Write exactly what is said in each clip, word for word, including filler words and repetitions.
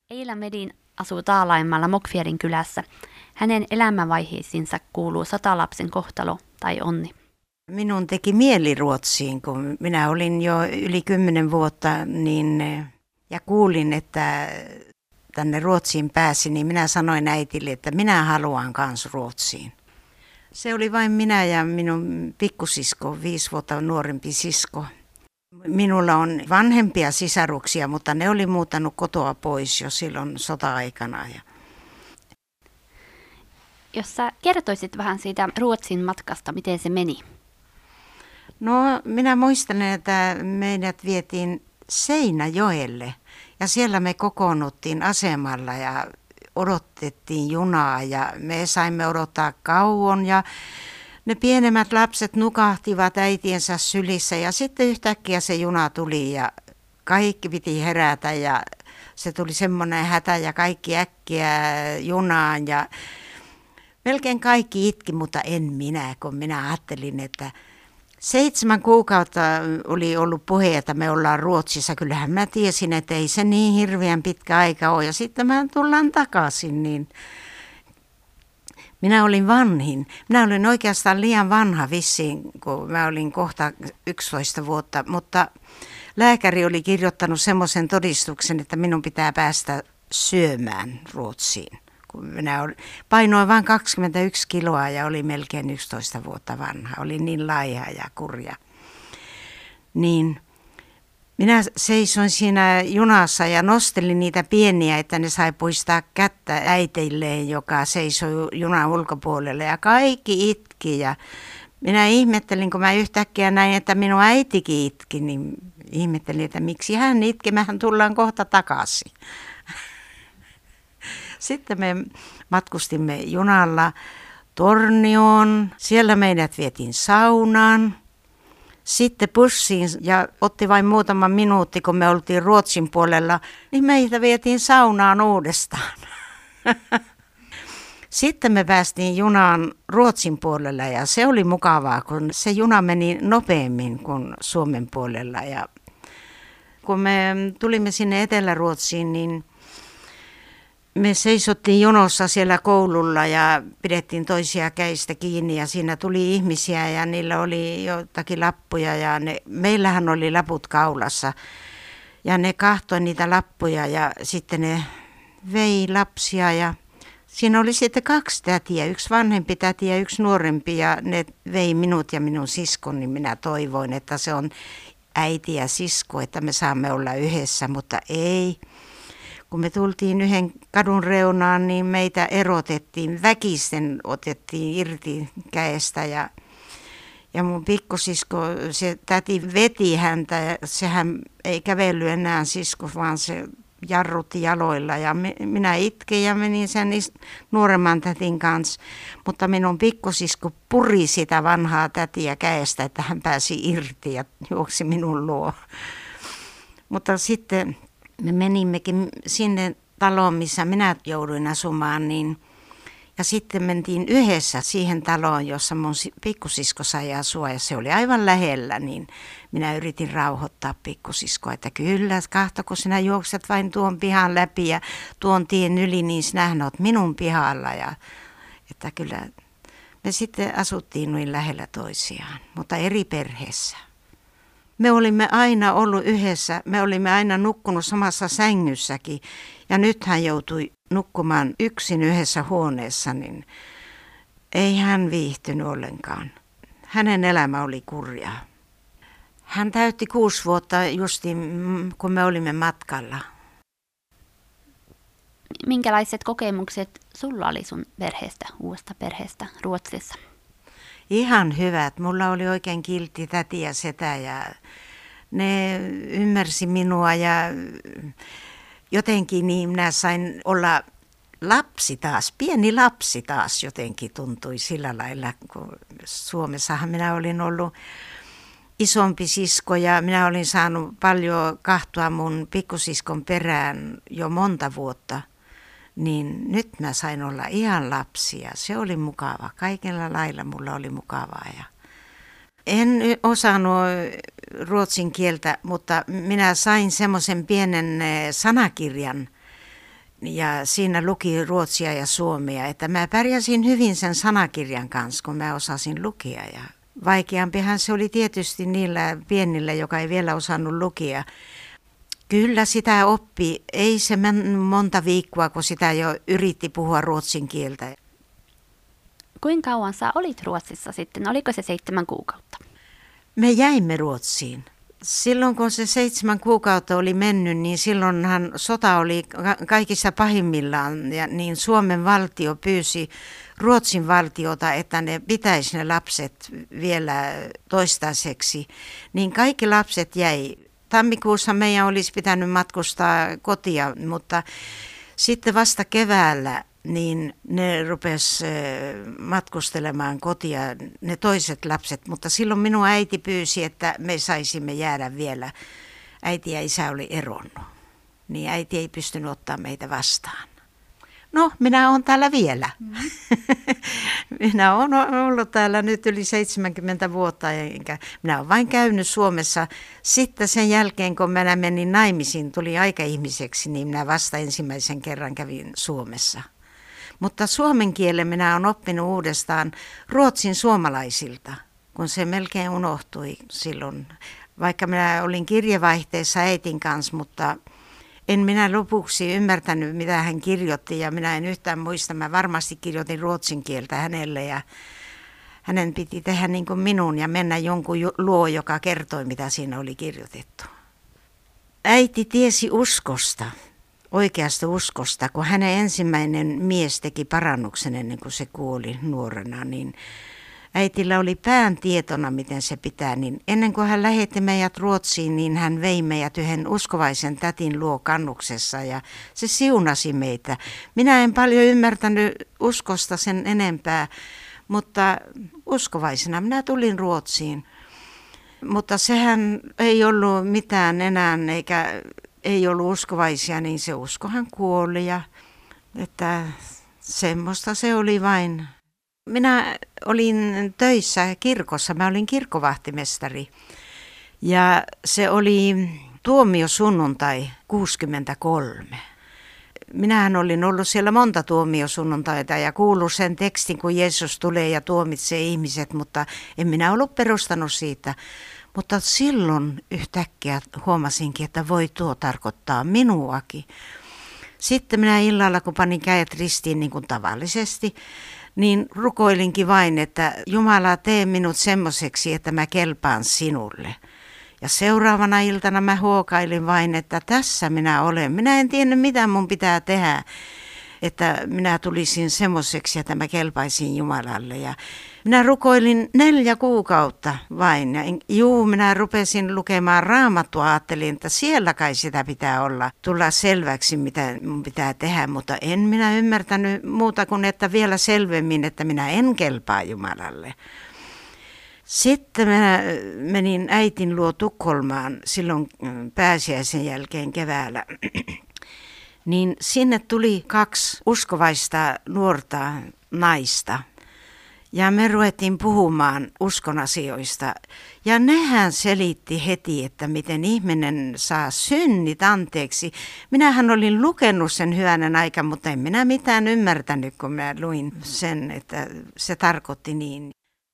Eila Medin asuu Taalaimmalla Mokfierin kylässä. Hänen elämänvaiheisiinsa kuuluu satalapsen kohtalo tai onni. Minun teki mieli Ruotsiin, kun minä olin jo yli kymmenen vuotta niin, ja kuulin, että tänne Ruotsiin pääsi, niin minä sanoin äitille, että minä haluan kans Ruotsiin. Se oli vain minä ja minun pikkusisko, viisi vuotta nuorempi sisko. Minulla on vanhempia sisaruksia, mutta ne oli muuttanut kotoa pois jo silloin sota-aikana. Jos sä kertoisit vähän siitä Ruotsin matkasta, miten se meni? No, minä muistan, että meidät vietiin Seinäjoelle ja siellä me kokoonnuttiin asemalla ja odotettiin junaa ja me saimme odottaa kauan ja ne pienemmät lapset nukahtivat äitiensä sylissä ja sitten yhtäkkiä se juna tuli ja kaikki piti herätä ja se tuli semmoinen hätä ja kaikki äkkiä junaan ja melkein kaikki itki, mutta en minä, kun minä ajattelin, että seitsemän kuukautta oli ollut puhe, että me ollaan Ruotsissa. Kyllähän mä tiesin, että ei se niin hirveän pitkä aika ole ja sitten mä tullaan takaisin, niin minä olin vanhin. Minä olin oikeastaan liian vanha vissiin, kun mä olin kohta yksitoista vuotta, mutta lääkäri oli kirjoittanut semmoisen todistuksen, että minun pitää päästä syömään Ruotsiin. Kun minä painoin vain kaksikymmentäyksi kiloa ja oli melkein yksitoista vuotta vanha. Oli niin laiha ja kurja. Niin minä seisoin siinä junassa ja nostelin niitä pieniä, että ne sai puistaa kättä äitilleen, joka seisoi junan ulkopuolella. Ja kaikki itki ja minä ihmettelin, kun mä yhtäkkiä näin, että minun äitikin itki, niin ihmettelin, että miksi hän itki, mehän tullaan kohta takaisin. Sitten me matkustimme junalla Tornioon, siellä meidät vietiin saunaan, sitten bussiin ja otti vain muutama minuutti, kun me oltiin Ruotsin puolella, niin meitä vietiin saunaan uudestaan. Sitten me päästiin junaan Ruotsin puolella ja se oli mukavaa, kun se juna meni nopeammin kuin Suomen puolella. Ja kun me tulimme sinne Etelä-Ruotsiin, niin me seisottiin jonossa siellä koululla ja pidettiin toisia käistä kiinni ja siinä tuli ihmisiä ja niillä oli jotakin lappuja ja ne, meillähän oli laput kaulassa ja ne kahtoi niitä lappuja ja sitten ne vei lapsia ja siinä oli sitten kaksi tätiä, yksi vanhempi täti ja yksi nuorempi ja ne vei minut ja minun siskon, niin minä toivoin, että se on äiti ja sisko, että me saamme olla yhdessä, mutta ei. Kun me tultiin yhden kadun reunaan, niin meitä erotettiin, väkisten otettiin irti käestä ja, ja mun pikkusisko, se täti veti häntä ja sehän ei kävellyt enää sisko, vaan se jarrutti jaloilla ja me, minä itkin ja menin sen nuoremman tätin kanssa, mutta minun pikkusisko puri sitä vanhaa tätiä käestä, että hän pääsi irti ja juoksi minun luo. Mutta sitten me menimmekin sinne taloon, missä minä jouduin asumaan, niin, ja sitten mentiin yhdessä siihen taloon, jossa mun pikkusisko sai asua, ja se oli aivan lähellä, niin minä yritin rauhoittaa pikkusiskoa, että kyllä, kahta, kun sinä juokset vain tuon pihan läpi ja tuon tien yli, niin sinähän olet minun pihalla, ja että kyllä me sitten asuttiin noin lähellä toisiaan, mutta eri perheessä. Me olimme aina ollut yhdessä, me olimme aina nukkunut samassa sängyssäkin ja nyt hän joutui nukkumaan yksin yhdessä huoneessa, niin ei hän viihtynyt ollenkaan. Hänen elämä oli kurjaa. Hän täytti kuusi vuotta justi, kun me olimme matkalla. Minkälaiset kokemukset sulla oli sun perheestä, uudesta perheestä Ruotsissa? Ihan hyvät. Mulla oli oikein kiltti täti ja setä ja ne ymmärsi minua ja jotenkin niin minä sain olla lapsi taas, pieni lapsi taas jotenkin tuntui sillä lailla, kun Suomessahan minä olin ollut isompi sisko ja minä olin saanut paljon kahtua mun pikkusiskon perään jo monta vuotta. Niin nyt mä sain olla ihan lapsi ja se oli mukava. Kaikella lailla mulla oli mukavaa. Ja en osannut ruotsin kieltä, mutta minä sain semmoisen pienen sanakirjan, ja siinä luki ruotsia ja suomea, että mä pärjäsin hyvin sen sanakirjan kanssa, kun mä osasin lukea. Ja vaikeampihan se oli tietysti niillä pienillä, joka ei vielä osannut lukea. Kyllä sitä oppi, ei se monta viikkoa, kun sitä jo yritti puhua ruotsin kieltä. Kuinka kauan sä olit Ruotsissa sitten? Oliko se seitsemän kuukautta? Me jäimme Ruotsiin. Silloin kun se seitsemän kuukautta oli mennyt, niin silloinhan sota oli kaikissa pahimmillaan. Ja niin Suomen valtio pyysi Ruotsin valtiota, että ne pitäisi ne lapset vielä toistaiseksi. Niin kaikki lapset jäi. Tammikuussa meidän olisi pitänyt matkustaa kotia, mutta sitten vasta keväällä niin ne rupes matkustelemaan kotia, ne toiset lapset. Mutta silloin minun äiti pyysi, että me saisimme jäädä vielä. Äiti ja isä oli eronnut, niin äiti ei pystynyt ottaa meitä vastaan. No, minä olen täällä vielä. Mm. Minä olen ollut täällä nyt yli seitsemänkymmentä vuotta, enkä minä olen vain käynyt Suomessa. Sitten sen jälkeen, kun minä menin naimisiin, tuli aikaihmiseksi, niin minä vasta ensimmäisen kerran kävin Suomessa. Mutta suomen kielen minä olen oppinut uudestaan Ruotsin suomalaisilta, kun se melkein unohtui silloin. Vaikka minä olin kirjevaihteessa äitin kanssa, mutta en minä lopuksi ymmärtänyt, mitä hän kirjoitti, ja minä en yhtään muista. Mä varmasti kirjoitin ruotsin kieltä hänelle, ja hänen piti tehdä niin kuin minun ja mennä jonkun luo, joka kertoi, mitä siinä oli kirjoitettu. Äiti tiesi uskosta, oikeasta uskosta, kun hänen ensimmäinen mies teki parannuksen ennen kuin se kuoli nuorena, niin äitillä oli pään tietona, miten se pitää, niin ennen kuin hän lähetti meidät Ruotsiin, niin hän vei meidät yhden uskovaisen tätin luo Kannuksessa ja se siunasi meitä. Minä en paljon ymmärtänyt uskosta sen enempää, mutta uskovaisena minä tulin Ruotsiin. Mutta sehän ei ollut mitään enää, eikä ei ollut uskovaisia, niin se uskohan kuoli ja että semmoista se oli vain. Minä olin töissä kirkossa, mä olin kirkkovahtimestari ja se oli tuomiosunnuntai kuusikymmentäkolme. Minähän olin ollut siellä monta tuomiosunnuntaita ja kuullut sen tekstin, kun Jeesus tulee ja tuomitsee ihmiset, mutta en minä ollut perustanut siitä. Mutta silloin yhtäkkiä huomasinkin, että voi tuo tarkoittaa minuakin. Sitten minä illalla, kun panin kädet ristiin niin kuin tavallisesti, niin rukoilinkin vain, että Jumala, tee minut semmoiseksi, että mä kelpaan sinulle. Ja seuraavana iltana mä huokailin vain, että tässä minä olen. Minä en tiennyt, mitä mun pitää tehdä, että minä tulisin semmoiseksi, että mä kelpaisin Jumalalle. Ja minä rukoilin neljä kuukautta vain. Ja juu, minä rupesin lukemaan Raamattua, ajattelin, että siellä kai sitä pitää olla, tulla selväksi, mitä mun pitää tehdä. Mutta en minä ymmärtänyt muuta kuin, että vielä selvemmin, että minä en kelpaa Jumalalle. Sitten minä menin äitin luo Tukholmaan silloin pääsiäisen jälkeen keväällä. Niin sinne tuli kaksi uskovaista nuorta naista. Ja me ruvettiin puhumaan uskon asioista. Ja nehän selitti heti, että miten ihminen saa synnit anteeksi. Minähän olin lukenut sen hyvänen aika, mutta en minä mitään ymmärtänyt, kun mä luin sen, että se tarkoitti niin.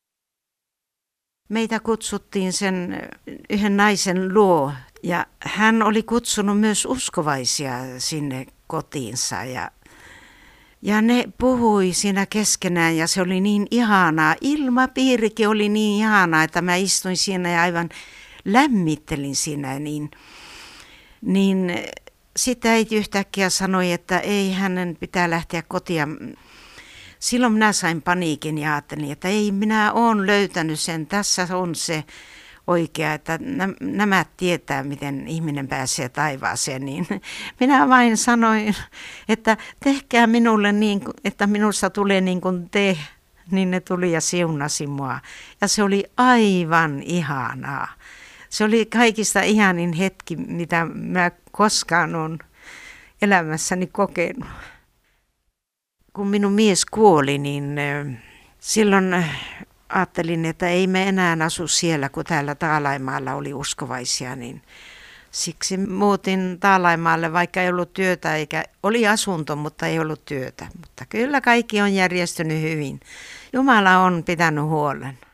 Meitä kutsuttiin sen yhden naisen luo ja hän oli kutsunut myös uskovaisia sinne kotiinsa ja, ja ne puhui siinä keskenään ja se oli niin ihanaa. Ilmapiirikin oli niin ihanaa, että mä istuin siinä ja aivan lämmittelin siinä. Niin, niin sitten äiti yhtäkkiä sanoi, että ei hänen pitää lähteä kotia. Silloin minä sain paniikin ja ajattelin, että ei minä olen löytänyt sen, tässä on se oikea, että nämä tietää, miten ihminen pääsee taivaaseen. Niin minä vain sanoin, että tehkää minulle niin, että minusta tulee niin kuin te, niin ne tuli ja siunasi mua. Ja se oli aivan ihanaa. Se oli kaikista ihanin hetki, mitä mä koskaan olen elämässäni kokenut. Kun minun mies kuoli, niin silloin ajattelin, että ei me enää asu siellä, kun täällä Taalaimaalla oli uskovaisia. Niin Siksi muutin Taalaimaalle, vaikka ei ollut työtä, eikä oli asunto, mutta ei ollut työtä. Mutta kyllä kaikki on järjestynyt hyvin. Jumala on pitänyt huolen.